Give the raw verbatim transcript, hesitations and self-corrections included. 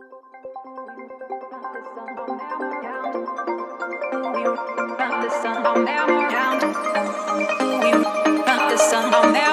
Rock the sun, I'll never count. You rock the sun, I'll never